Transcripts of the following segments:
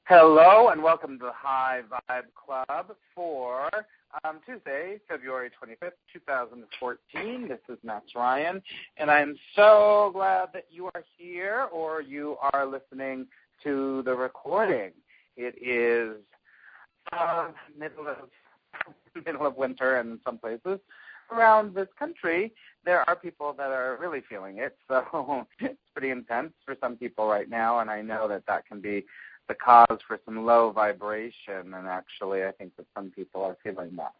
Hello and welcome to the High Vibe Club for Tuesday, February 25th, 2014. This is Max Ryan, and I'm so glad that you are here or you are listening to the recording. It is middle of winter, and in some places around this country, there are people that are really feeling it. So it's pretty intense for some people right now, and I know that that can be the cause for some low vibration, and actually I think that some people are feeling that.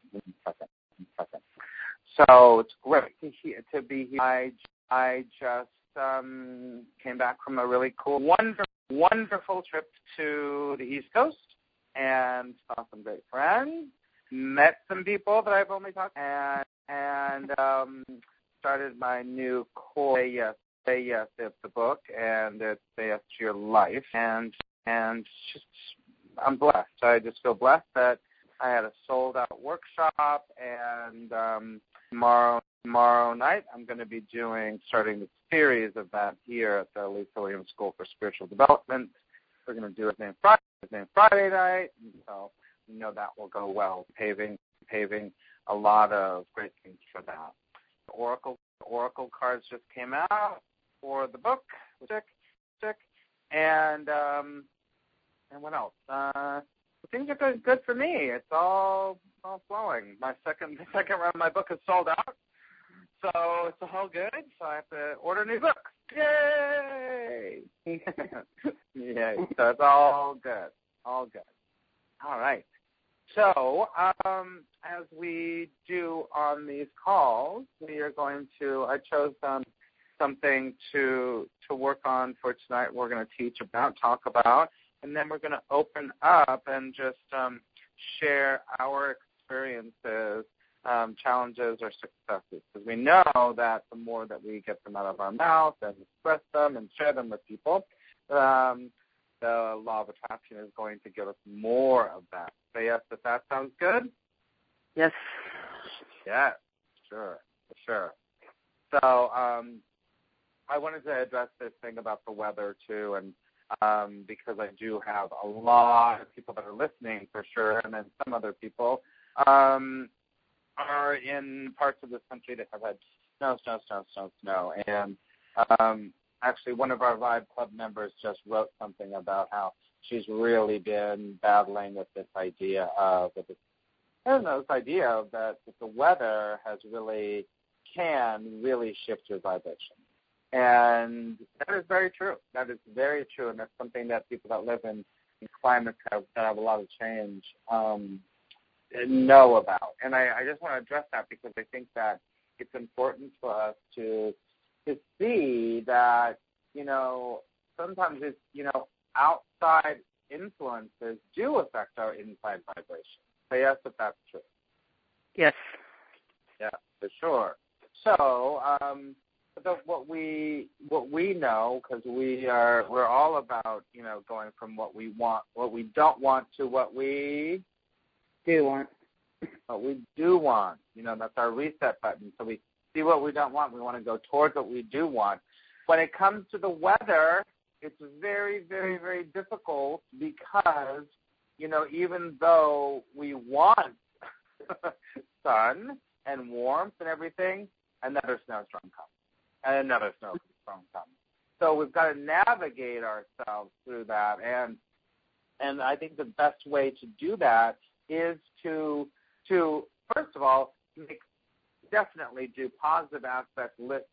So it's great to be here. I just came back from a really cool, wonderful trip to the East Coast and saw some great friends, met some people that I've only talked to, and started my new course, Say Yes, it's the book, and it's Say Yes to Your Life, and just, I'm blessed. I just feel blessed that I had a sold-out workshop, and tomorrow night I'm going to be starting the series of that here at the Lisa Williams School for Spiritual Development. We're going to do it on Friday night, and so we know that will go well. Paving a lot of great things for that. Oracle cards just came out for the book, and what else? Things are good for me. It's all flowing. The second round of my book is sold out, so it's all good. So I have to order new books. Yay! Yay! So it's all good. All good. All right. So as we do on these calls, we are going to. I chose something to work on for tonight. We're going to talk about. And then we're going to open up and just share our experiences, challenges, or successes. Because we know that the more that we get them out of our mouth and express them and share them with people, the law of attraction is going to give us more of that. So yes, if that sounds good? Yes. Yes, sure, for sure. So I wanted to address this thing about the weather, too, and because I do have a lot of people that are listening for sure, and then some other people are in parts of this country that have had snow. And actually one of our Vibe Club members just wrote something about how she's really been battling with this idea of that the weather can really shift your vibration. And that is very true. That is very true, and that's something that people that live in climates that have a lot of change know about. And I just want to address that because I think that it's important for us to see that, sometimes it's, outside influences do affect our inside vibration. So yes, if that's true. Yes. Yeah, for sure. So, what we know, because we're all about going from what we don't want to what we do want. What we do want, that's our reset button. So we see what we don't want. We want to go towards what we do want. When it comes to the weather, it's very, very, very difficult because even though we want sun and warmth and everything, another snowstorm comes. And another snowstorm comes. So we've got to navigate ourselves through that. And I think the best way to do that is to first of all, definitely do positive aspect lists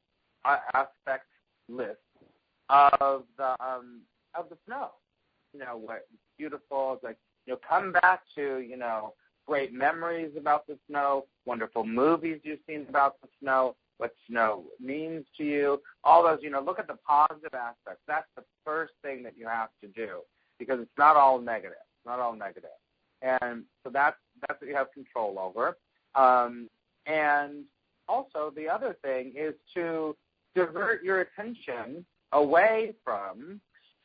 of the snow. What beautiful, it's like, come back to, great memories about the snow, wonderful movies you've seen about the snow, what snow means to you, all those, look at the positive aspects. That's the first thing that you have to do because it's not all negative. And so that's what you have control over. And also the other thing is to divert your attention away from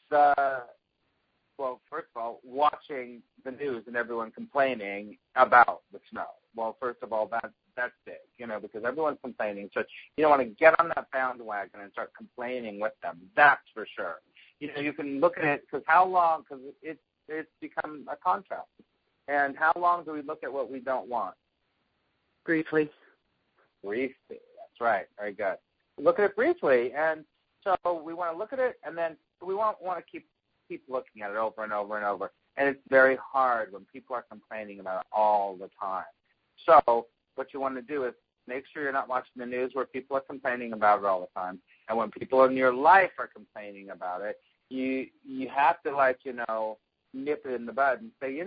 first of all, watching the news and everyone complaining about the snow. Well, first of all, that's big, because everyone's complaining. So you don't want to get on that bandwagon and start complaining with them. That's for sure. You can look at it because how long? Because it's become a contrast. And how long do we look at what we don't want? Briefly. Briefly. That's right. Very good. Look at it briefly. And so we want to look at it, and then we won't want to keep looking at it over and over and over. And it's very hard when people are complaining about it all the time. So what you want to do is make sure you're not watching the news where people are complaining about it all the time. And when people in your life are complaining about it, you have to, nip it in the bud and say,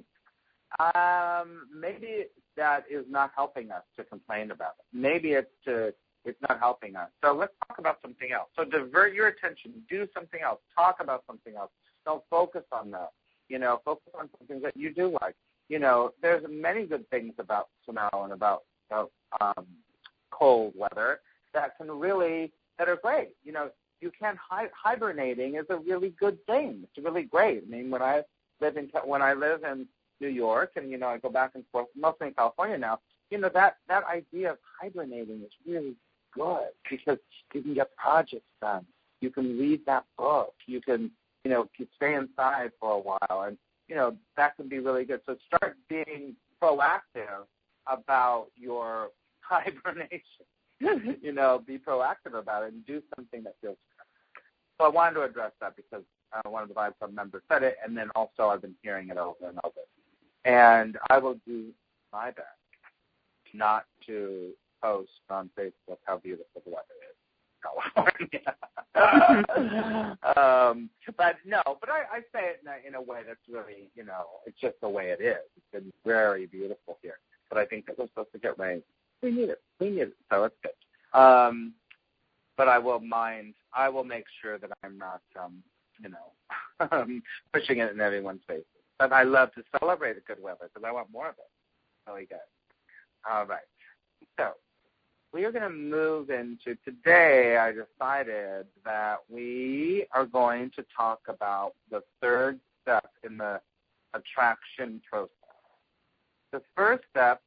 maybe that is not helping us to complain about it. Maybe it's not helping us. So let's talk about something else. So divert your attention. Do something else. Talk about something else. Don't focus on that. Focus on something that you do like. There's many good things about snow and about cold weather that are great. You can't hibernating is a really good thing. It's really great. I mean, when I live in New York, and I go back and forth, mostly in California now. That idea of hibernating is really good because you can get projects done. You can read that book. You can stay inside for a while, and that can be really good. So start being proactive about your hibernation. Be proactive about it and do something that feels good. So I wanted to address that because one of the Vibe Club members said it, and then also I've been hearing it over and over. And I will do my best not to post on Facebook how beautiful the weather is in California. But I say it in a way that's really, it's just the way it is. It's been very beautiful here. But I think that we're supposed to get rain. We need it. So it's good. But I will make sure that I'm not, pushing it in everyone's faces. But I love to celebrate the good weather because I want more of it. Really good. All right. So we are going to move into today. I decided that we are going to talk about the third step in the attraction process. The first step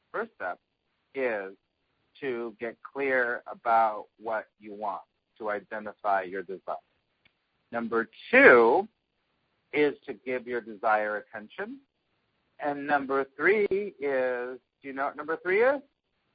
is to get clear about what you want, to identify your desire. Number 2 is to give your desire attention. And number 3 is, do you know what number 3 is?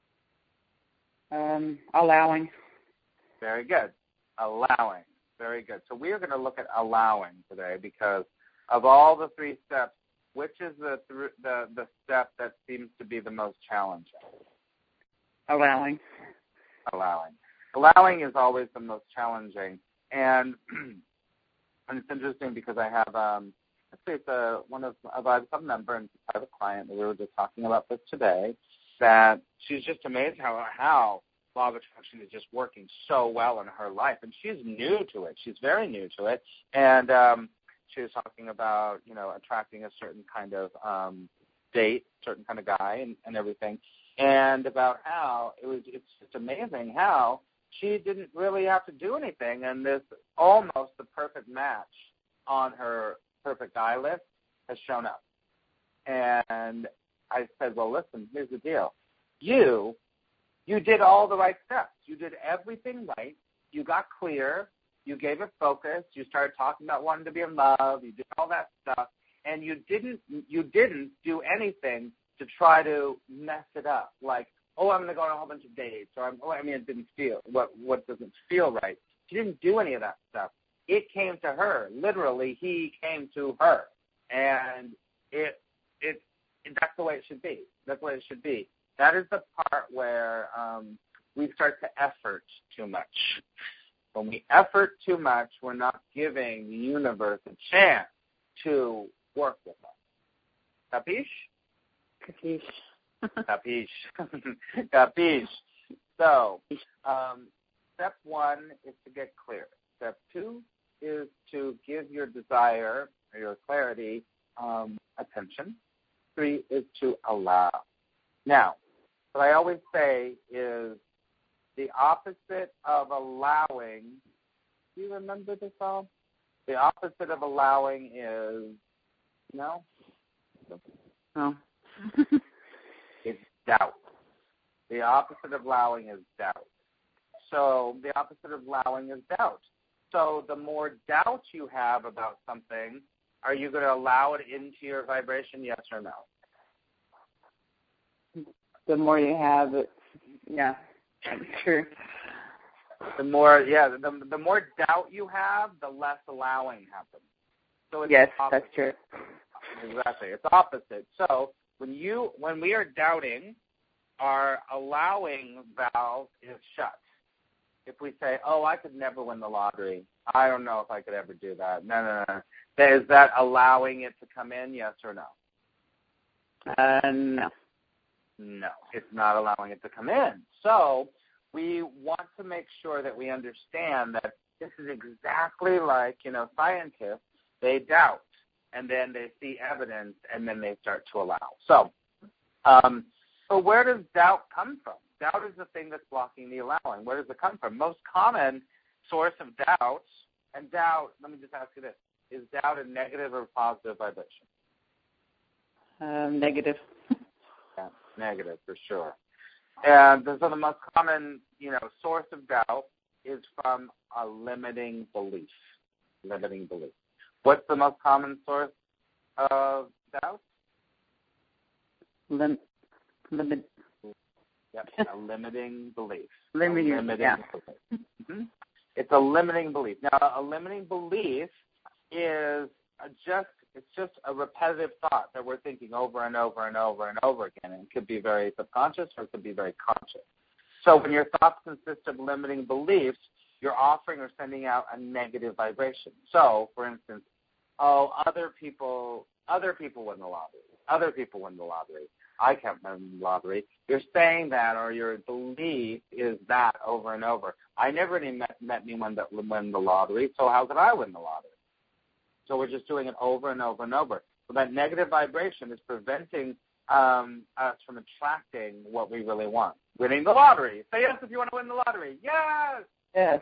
Allowing. Very good. Allowing. Very good. So we are going to look at allowing today because of all the 3 steps, which is the step that seems to be the most challenging? Allowing. Allowing is always the most challenging. And it's interesting because I have, it's one of a Vibe Club member and I have a client that we were just talking about this today, that she's just amazed how law of attraction is just working so well in her life. And she's new to it. She's very new to it. And she was talking about, attracting a certain kind of date, certain kind of guy and everything. And about how it's just amazing how she didn't really have to do anything, and this almost the perfect match on her perfect guy list has shown up. And I said, well, listen, here's the deal. You did all the right steps. You did everything right. You got clear. You gave it focus. You started talking about wanting to be in love. You did all that stuff, and you didn't do anything to try to mess it up, like, oh, I'm going to go on a whole bunch of dates, or it didn't feel, what doesn't feel right. She didn't do any of that stuff. It came to her. Literally, he came to her. And that's the way it should be. That's the way it should be. That is the part where we start to effort too much. When we effort too much, we're not giving the universe a chance to work with us. Capiche? Capiche. Capiche. So, step 1 is to get clear. Step 2 is to give your desire or your clarity attention. 3 is to allow. Now, what I always say is the opposite of allowing. Do you remember this all? The opposite of allowing is no. It's doubt. The opposite of allowing is doubt. So the opposite of allowing is doubt. So the more doubt you have about something, Are you going to allow it into your vibration, yes or no? The more you have, yeah, that's true. The more doubt you have, the less allowing happens. So it's yes, opposite. that's true. Exactly, it's opposite. So when we are doubting, our allowing valve is shut. If we say, "Oh, I could never win the lottery. I don't know if I could ever do that." No. Is that allowing it to come in? Yes or no? No. No, it's not allowing it to come in. So we want to make sure that we understand that this is exactly like, scientists, they doubt, and then they see evidence, and then they start to allow. So where does doubt come from? Doubt is the thing that's blocking the allowing. Where does it come from? Most common source of doubt, and doubt, let me just ask you this, is doubt a negative or positive vibration? Negative. Yeah, negative for sure. And so the most common, source of doubt is from a limiting belief. Limiting belief. What's the most common source of doubt? Limit. Yep, a limiting belief. Limiting belief. Mm-hmm. It's a limiting belief. Now, a limiting belief is just a repetitive thought that we're thinking over and over and over and over again. And it could be very subconscious or it could be very conscious. So when your thoughts consist of limiting beliefs, you're offering or sending out a negative vibration. So, for instance, other people win the lottery. Other people win the lottery. I can't win the lottery. You're saying that, or your belief is that over and over. I never even met anyone that would win the lottery, so how could I win the lottery? So we're just doing it over and over and over. So that negative vibration is preventing us from attracting what we really want. Winning the lottery. Say yes if you want to win the lottery. Yes! Yes.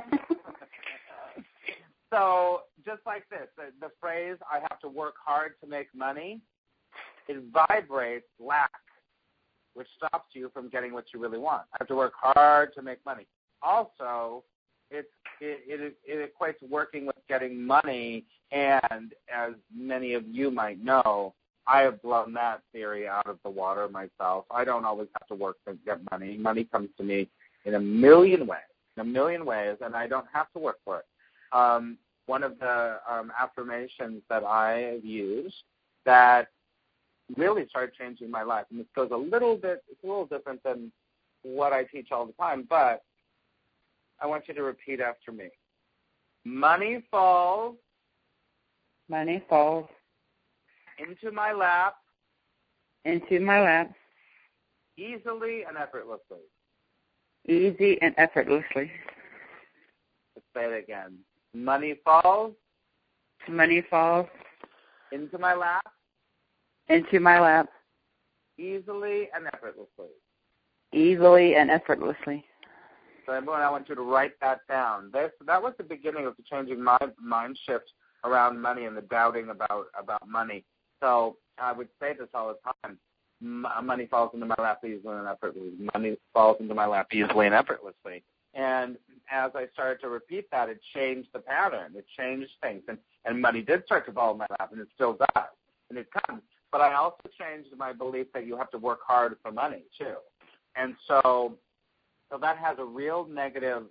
So just like this, the phrase, I have to work hard to make money, it vibrates lack, which stops you from getting what you really want. I have to work hard to make money. Also, it equates working with getting money, and as many of you might know, I have blown that theory out of the water myself. I don't always have to work to get money. Money comes to me in a million ways, and I don't have to work for it. One of the affirmations that I have used that really started changing my life, and this goes it's a little different than what I teach all the time, but I want you to repeat after me. Money falls. Money falls. Into my lap. Into my lap. Easily and effortlessly. Easy and effortlessly. Let's say it again. Money falls. Money falls. Into my lap. Into my lap. Easily and effortlessly. Easily and effortlessly. So everyone, I want you to write that down. That was the beginning of changing my mind shift around money and the doubting about money. So I would say this all the time. Money falls into my lap easily and effortlessly. Money falls into my lap easily and effortlessly. And as I started to repeat that, it changed the pattern. It changed things. And money did start to fall in my lap, and it still does. And it comes. But I also changed my belief that you have to work hard for money, too. And so that has a real negative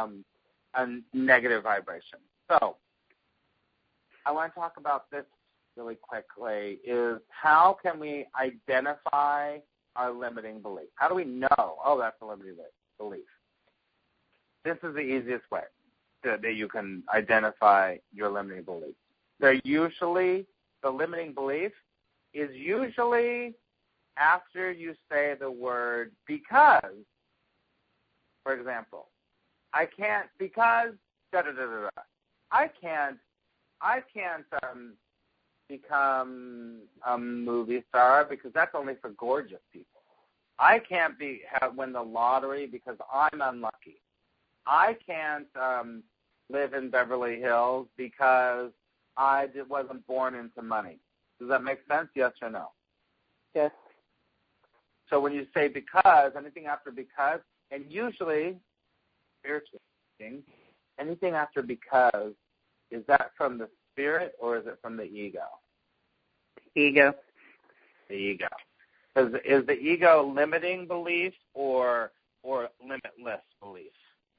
vibration. So I want to talk about this really quickly, is how can we identify our limiting belief? How do we know, that's a limiting belief? This is the easiest way that you can identify your limiting belief. The limiting belief is usually after you say the word because. For example, I can't because da-da-da-da-da. I can't become a movie star because that's only for gorgeous people. I can't win the lottery because I'm unlucky. I can't live in Beverly Hills because I wasn't born into money. Does that make sense? Yes or no? Yes. So when you say because, anything after because, and usually, spiritually speaking, anything after because, is that from the spirit or is it from the ego? Ego. The ego. Is the ego limiting belief or limitless belief?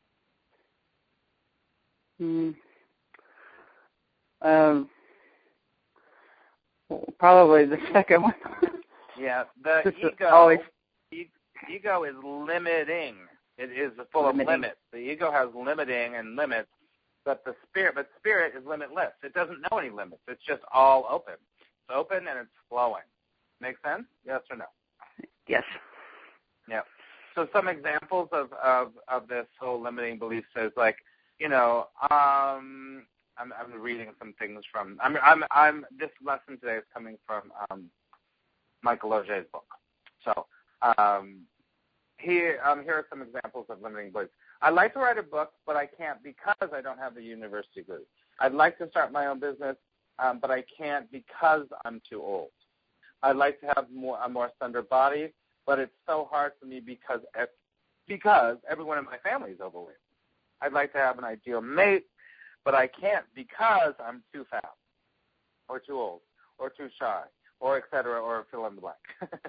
Probably the second one. Yeah, the ego. Always. Ego is limiting. It is full of limits. The ego has limiting and limits, but spirit is limitless. It doesn't know any limits. It's just all open. It's open and it's flowing. Make sense? Yes or no? Yes. Yeah. So some examples of this whole limiting belief is like, I'm reading some things from. This lesson today is coming from Michael Auger's book. So here are some examples of limiting beliefs. I'd like to write a book, but I can't because I don't have the university degree. I'd like to start my own business, but I can't because I'm too old. I'd like to have a more slender body, but it's so hard for me because everyone in my family is overweight. I'd like to have an ideal mate, but I can't because I'm too fat or too old or too shy or et cetera, or fill in the blank.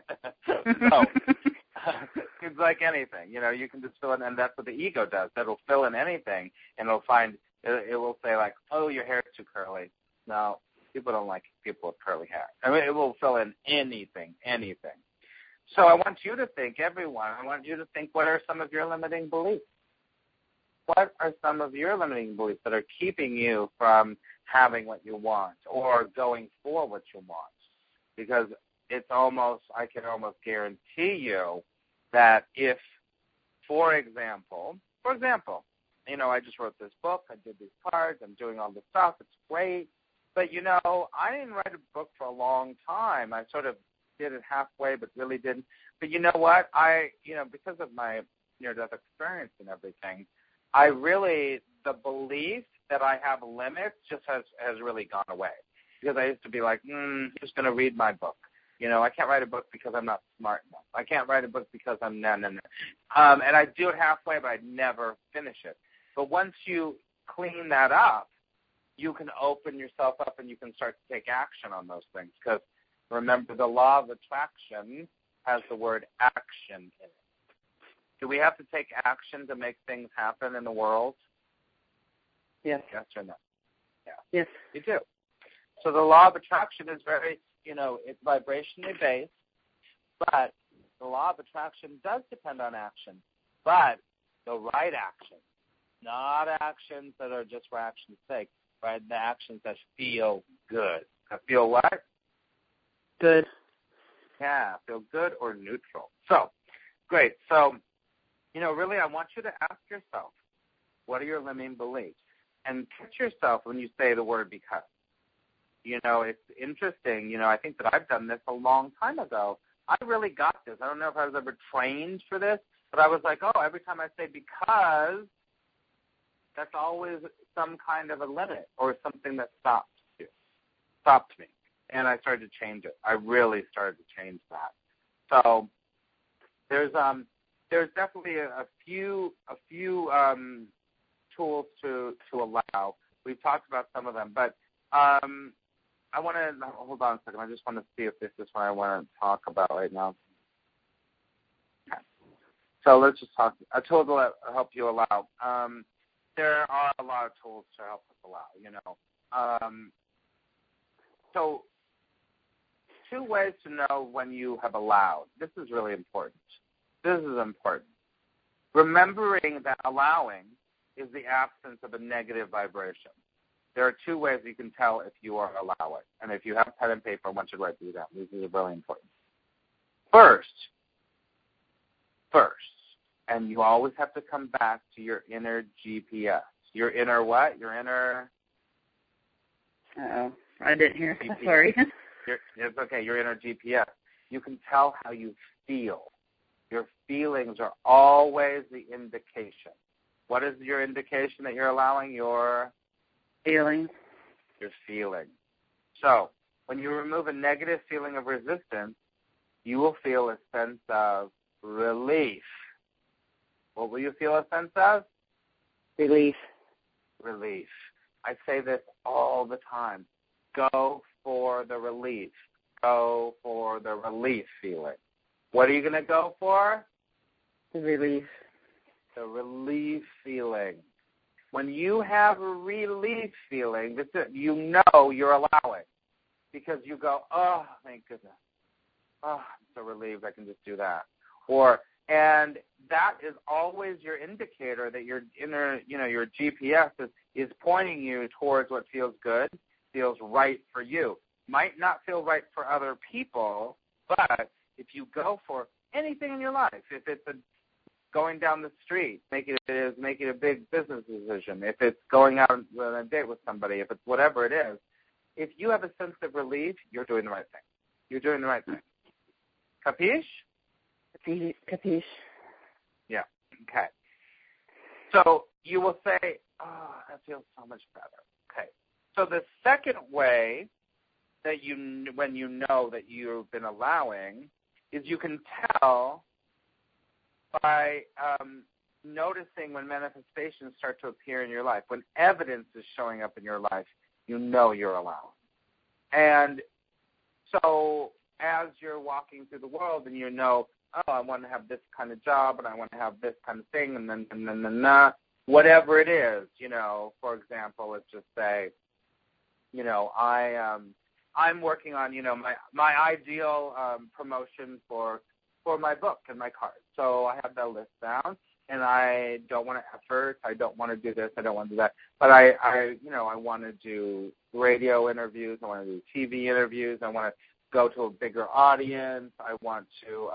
So it's like anything. You can just fill in, and that's what the ego does. It'll fill in anything, and it will say like, oh, your hair is too curly. No, people don't like people with curly hair. I mean, it will fill in anything. So I want you to think, everyone, what are some of your limiting beliefs? What are some of your limiting beliefs that are keeping you from having what you want or going for what you want? Because I can almost guarantee you that if, for example, I just wrote this book, I did these cards, I'm doing all this stuff, it's great, but, I didn't write a book for a long time. I sort of did it halfway, but really didn't. But you know what? Because of my near-death experience and everything, the belief that I have limits just has really gone away. Because I used to be like, who's going to read my book? I can't write a book because I'm not smart enough. I can't write a book because I'm no. And I do it halfway, but I'd never finish it. But once you clean that up, you can open yourself up and you can start to take action on those things. Because remember, the law of attraction has the word action in it. Do we have to take action to make things happen in the world? Yes. Yes or no? Yeah. Yes. You do. So the law of attraction is very, it's vibrationally based, but the law of attraction does depend on action, but the right action, not actions that are just for action's sake, right? The actions that feel good. That feel what? Good. Yeah, feel good or neutral. So, great. So, really I want you to ask yourself, what are your limiting beliefs? And catch yourself when you say the word because. It's interesting. I think that I've done this a long time ago. I really got this. I don't know if I was ever trained for this, but I was like, oh, every time I say because, that's always some kind of a limit or something that stopped me. And I started to change it. I really started to change that. So there's definitely a few tools to allow. We've talked about some of them, but I want to hold on a second. I just want to see if this is what I want to talk about right now. Okay. So let's just talk. A tool to help you allow. There are a lot of tools to help us allow. So 2 ways to know when you have allowed. This is really important. Remembering that allowing is the absence of a negative vibration. There are 2 ways you can tell if you are allowing. And if you have pen and paper, I want you to write these down. These are really important. First, and you always have to come back to your inner GPS. Your inner what? Your inner... Uh-oh. I didn't hear. GPS. Sorry. It's okay. Your inner GPS. You can tell how you feel. Your feelings are always the indication. What is your indication that you're allowing? Your feelings. Your feeling. So when you remove a negative feeling of resistance, you will feel a sense of relief. What will you feel a sense of? Relief. I say this all the time. Go for the relief. Go for the relief feeling. What are you going to go for? The relief. The relief feeling. When you have a relief feeling, you know you're allowing. Because you go, oh, thank goodness. Oh, I'm so relieved I can just do that. And that is always your indicator that your inner, your GPS is pointing you towards what feels good, feels right for you. Might not feel right for other people, but if you go for anything in your life, if it's going down the street, make it a big business decision, if it's going out on a date with somebody, if it's whatever it is, if you have a sense of relief, you're doing the right thing. You're doing the right thing. Capiche? Capiche. Yeah. Okay. So you will say, oh, that feels so much better. Okay. So the second way that when you know that you've been allowing is you can tell by noticing when manifestations start to appear in your life. When evidence is showing up in your life, you know you're allowing. And so as you're walking through the world and you know, oh, I want to have this kind of job and I want to have this kind of thing and then whatever it is, for example, let's just say, I'm working on, my ideal promotion for my book and my card. So I have that list down, and I don't want to effort. I don't want to do this. I don't want to do that. But I want to do radio interviews. I want to do TV interviews. I want to go to a bigger audience. I want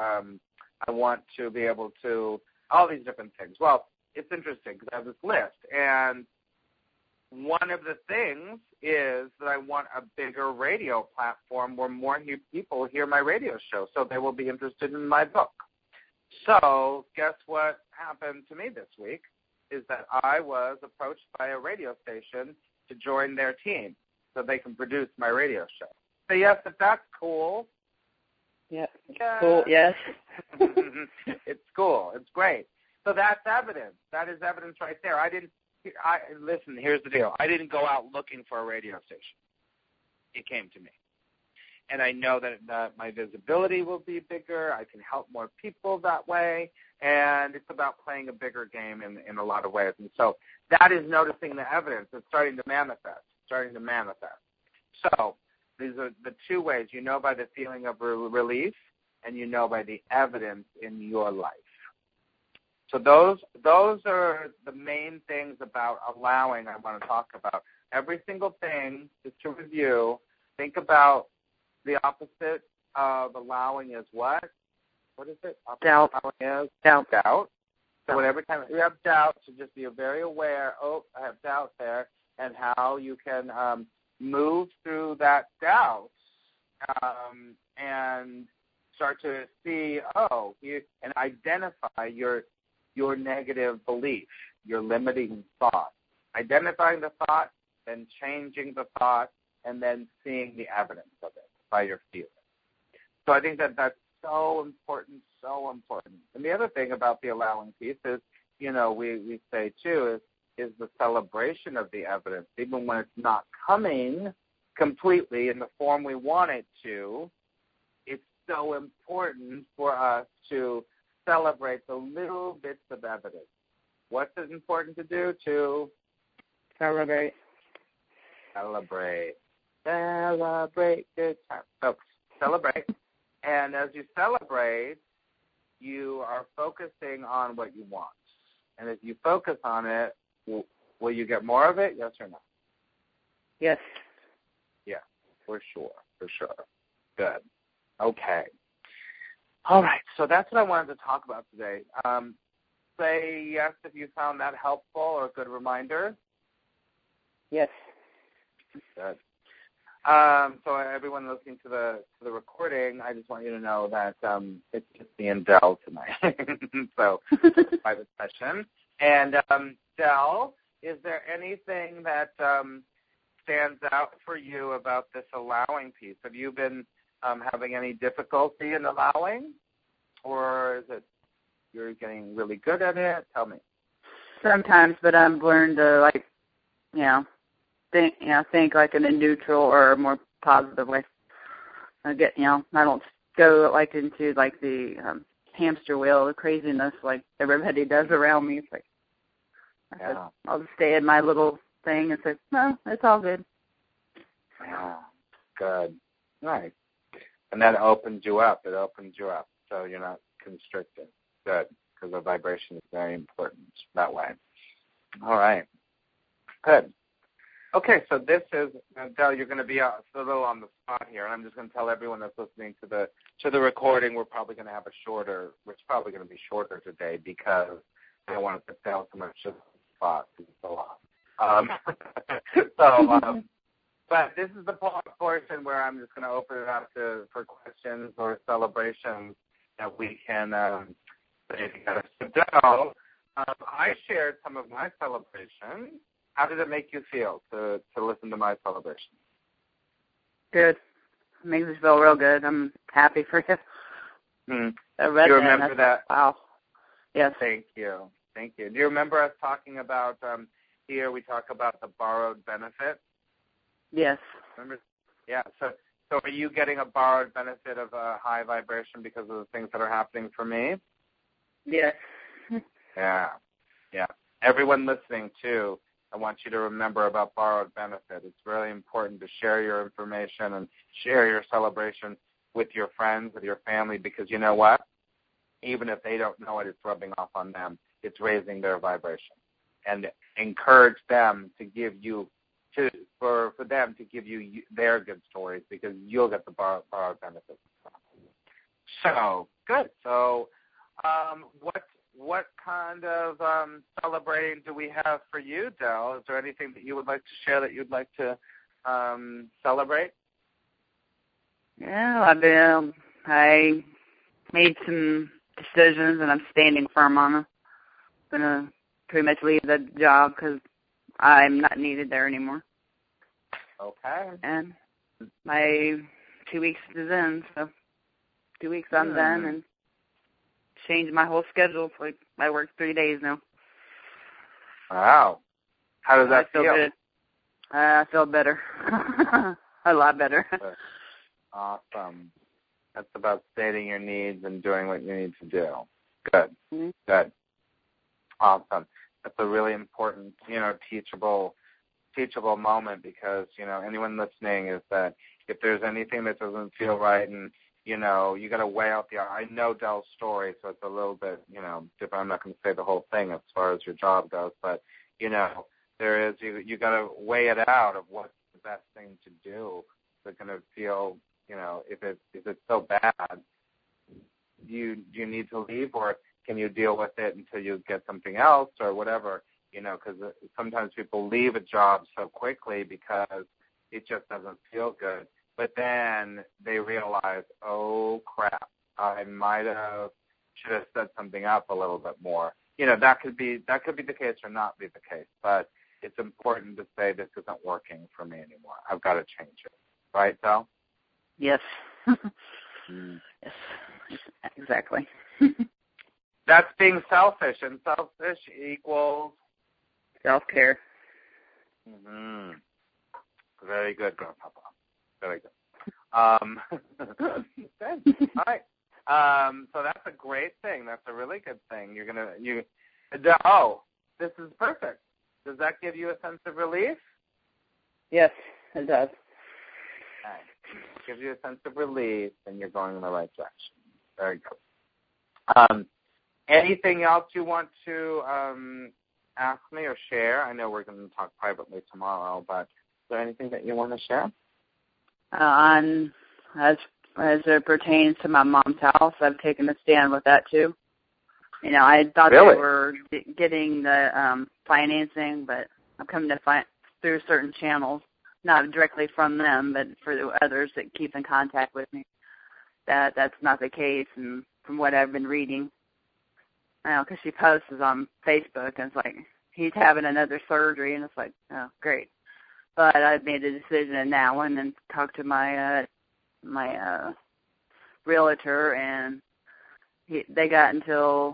to be able to all these different things. Well, it's interesting because I have this list, and one of the things is that I want a bigger radio platform where more people hear my radio show, so they will be interested in my book. So guess what happened to me this week is that I was approached by a radio station to join their team so they can produce my radio show. So yes, if that's cool. Yeah. Cool, yes. It's cool. It's great. So that's evidence. That is evidence right there. Listen, here's the deal. I didn't go out looking for a radio station. It came to me. And I know that my visibility will be bigger. I can help more people that way. And it's about playing a bigger game in a lot of ways. And so that is noticing the evidence. It's starting to manifest. So these are the two ways. You know by the feeling of relief, and you know by the evidence in your life. So those are the main things about allowing I want to talk about. Every single thing, just to review, think about the opposite of allowing is what? What is it? Doubt. Doubt. So every time you have doubt, so just be very aware, I have doubt there, and how you can move through that doubt and start to see, and identify your negative belief, your limiting thought. Identifying the thought, then changing the thought, and then seeing the evidence of it by your feelings. So I think that's so important. And the other thing about the allowing piece is, we say too, is the celebration of the evidence. Even when it's not coming completely in the form we want it to, it's so important for us to celebrate the little bits of evidence. What's it important to do? To celebrate good time. So celebrate. And as you celebrate, you are focusing on what you want. And if you focus on it, will you get more of it? Yes or no? Yes. Yeah, for sure. Good. Okay. All right, so that's what I wanted to talk about today. Say yes if you found that helpful or a good reminder. Yes. Good. So everyone listening to the recording, I just want you to know that it's just me and Del tonight. So private session. And Del, is there anything that stands out for you about this allowing piece? Have you been having any difficulty in allowing, or is it you're getting really good at it? Tell me. Sometimes, but I've learned to think like in a neutral or a more positive way. I don't go like into like the hamster wheel, the craziness like everybody does around me. It's like I'll just stay in my little thing and say, no, it's all good. Yeah, good. Nice. And that opens you up. It opens you up, so you're not constricted. Good, because the vibration is very important that way. All right. Good. Okay, so this is, Del, you're going to be a little on the spot here, and I'm just going to tell everyone that's listening to the recording we're probably going to have it's probably going to be shorter today because I don't want to put Del so much on the spot. It's so long. But this is the portion where I'm just going to open it up for questions or celebrations that we can say together. So, Del, I shared some of my celebrations. How did it make you feel to listen to my celebration? Good. It makes me feel real good. I'm happy for you. Do you remember that? Wow. Yes. Thank you. Do you remember us talking about, here we talk about the borrowed benefit? Yes. Remember? Yeah. So are you getting a borrowed benefit of a high vibration because of the things that are happening for me? Yes. Yeah. Everyone listening, too, I want you to remember about borrowed benefit. It's really important to share your information and share your celebration with your friends, with your family, because you know what? Even if they don't know it, it's rubbing off on them. It's raising their vibration. And encourage them to give you, for them to give you their good stories, because you'll get the borrowed benefits. So, good. So, what kind of celebrating do we have for you, Del? Is there anything that you would like to share that you'd like to celebrate? Yeah, I made some decisions, and I'm standing firm on them. I'm going to pretty much leave the job because I'm not needed there anymore. Okay. And my 2 weeks is in, so 2 weeks I'm done, and changed my whole schedule. Like I work 3 days now. Wow. How does that feel? Good. I feel better. A lot better. Awesome. That's about stating your needs and doing what you need to do. Good. Mm-hmm. Good. Awesome. That's a really important, teachable moment, because, anyone listening is that if there's anything that doesn't feel right, and you got to weigh out I know Del's story, so it's a little bit, different. I'm not going to say the whole thing as far as your job goes, but, there is, you got to weigh it out of what's the best thing to do. Is it going to feel, if it's so bad, do you need to leave, or can you deal with it until you get something else or whatever, because sometimes people leave a job so quickly because it just doesn't feel good. But then they realize, oh, crap, I should have set something up a little bit more. That could be the case or not be the case. But it's important to say this isn't working for me anymore. I've got to change it. Right, Del? Yes. Yes, exactly. That's being selfish, and selfish equals? Self-care. Mm-hmm. Very good, Grandpapa. Very good. Good. All right. So that's a great thing. That's a really good thing. This is perfect. Does that give you a sense of relief? Yes, it does. Okay. Gives you a sense of relief, and you're going in the right direction. Very good. Anything else you want to ask me or share? I know we're going to talk privately tomorrow, but is there anything that you want to share? As it pertains to my mom's house, I've taken a stand with that too. I thought Really? they were getting the financing, but I'm coming to find through certain channels, not directly from them, but for the others that keep in contact with me, that's not the case. And from what I've been reading, because she posts on Facebook, and it's like, he's having another surgery, and it's like, oh, great. But I've made a decision now and then talked to my realtor, and they got until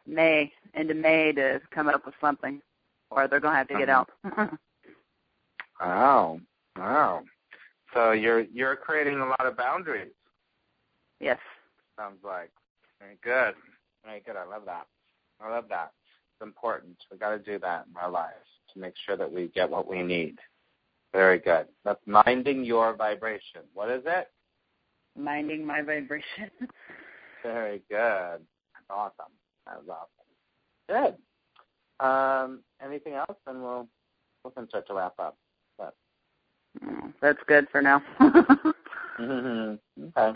end of May to come up with something, or they're going to have to get out. Wow. Wow. So you're creating a lot of boundaries. Yes. Sounds like. Very good. Very good. I love that. I love that. It's important. We've got to do that in our lives to make sure that we get what we need. Very good. That's minding your vibration. What is it? Minding my vibration. Very good. That's awesome. That was awesome. Good. Anything else? And we can start to wrap up. But. That's good for now. Okay.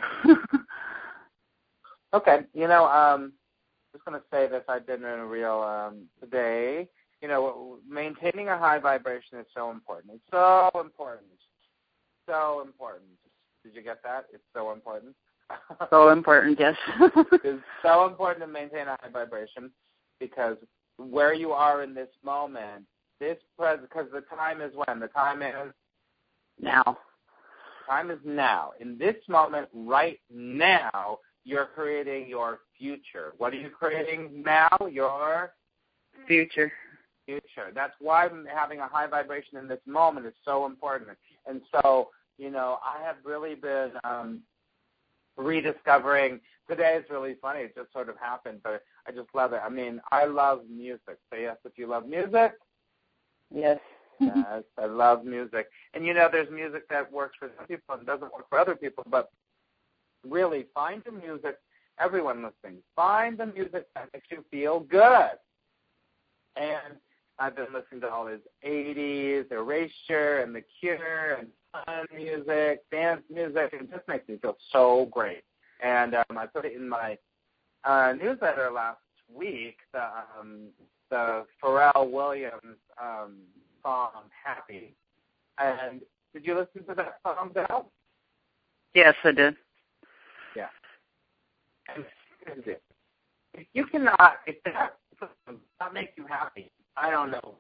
Okay. You know, just going to say this. I did in a reel today. You know, maintaining a high vibration is so important. It's so important. So important. Did you get that? It's so important. So important, yes. It's so important to maintain a high vibration because where you are in this moment, because the time is when? The time is? Now. Time is now. In this moment, right now, you're creating your future. What are you creating now? Your future. That's why having a high vibration in this moment is so important. And so, you know, I have really been rediscovering. Today is really funny. It just sort of happened, but I just love it. I mean, I love music. Say yes if you love music. Yes. Yes, I love music. And, you know, there's music that works for some people and doesn't work for other people, but really find the music, everyone listening, find the music that makes you feel good. And I've been listening to all this 80s, Erasure, and The Cure, and fun music, dance music. It just makes me feel so great. And I put it in my newsletter last week, the Pharrell Williams song, Happy. And did you listen to that song, Belle? Yes, I did. Yeah. And if you cannot, if that does not make you happy, I don't know.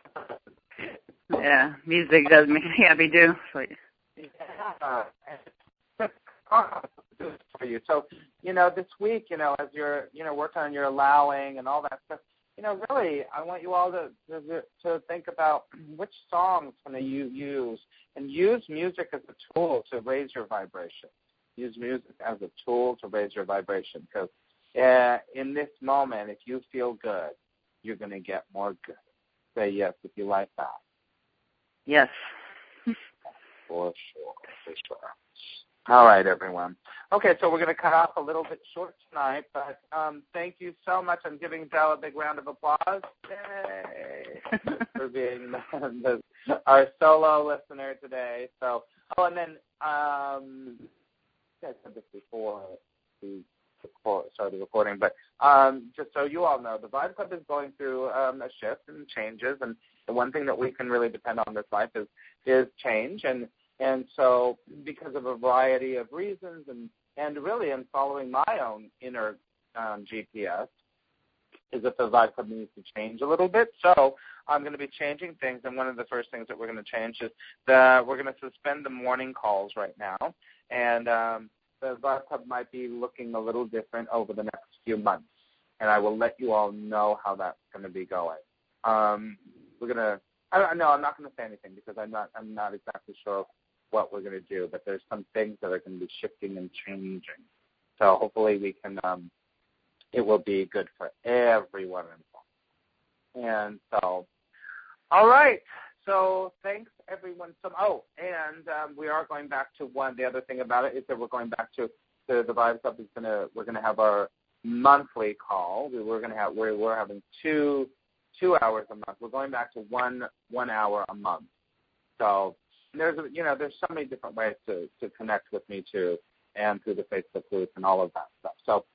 Yeah, music does make me happy too. Yeah. For you. So, you know, this week, you know, as you're, you know, working on your allowing and all that stuff, you know, really, I want you all to think about which songs can you use, and use music as a tool to raise your vibration. Use music as a tool to raise your vibration, because in this moment, if you feel good, you're going to get more good. Say yes if you like that. Yes. For sure. All right, everyone. Okay, so we're going to cut off a little bit short tonight, but thank you so much. I'm giving Del a big round of applause. Yay! For being our solo listener today. So, and then I said this before we started recording, but just so you all know, the Vibe Club is going through a shift and changes, and the one thing that we can really depend on in this life is change, and so because of a variety of reasons, and really in following my own inner GPS, is that the Vibe Club needs to change a little bit. So I'm going to be changing things, and one of the first things that we're going to change is we're going to suspend the morning calls right now, and the Vibe Club might be looking a little different over the next few months, and I will let you all know how that's going to be going. I'm not going to say anything because I'm not exactly sure what we're going to do, but there's some things that are going to be shifting and changing. So hopefully we can, it will be good for everyone involved. And so, all right. So thanks, everyone. We are going back to the other thing about it is that we're going back to the Vibe Club. We're going to have our monthly call. We're having two hours a month. We're going back to one hour a month. So there's so many different ways to connect with me too, and through the Facebook group and all of that stuff. So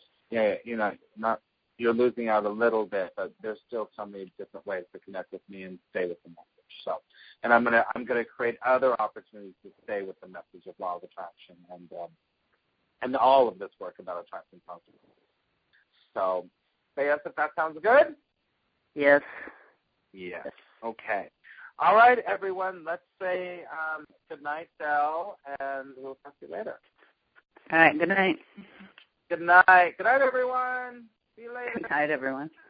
you're losing out a little bit, but there's still so many different ways to connect with me and stay with the message. So, and I'm gonna create other opportunities to stay with the message of law of attraction and all of this work about attracting positive. So, say yes if that sounds good. Yes. Yes. Okay. All right, everyone. Let's say good night, Del, and we'll talk to you later. All right. Good night. Good night. Good night, everyone. See you later. Good night, everyone.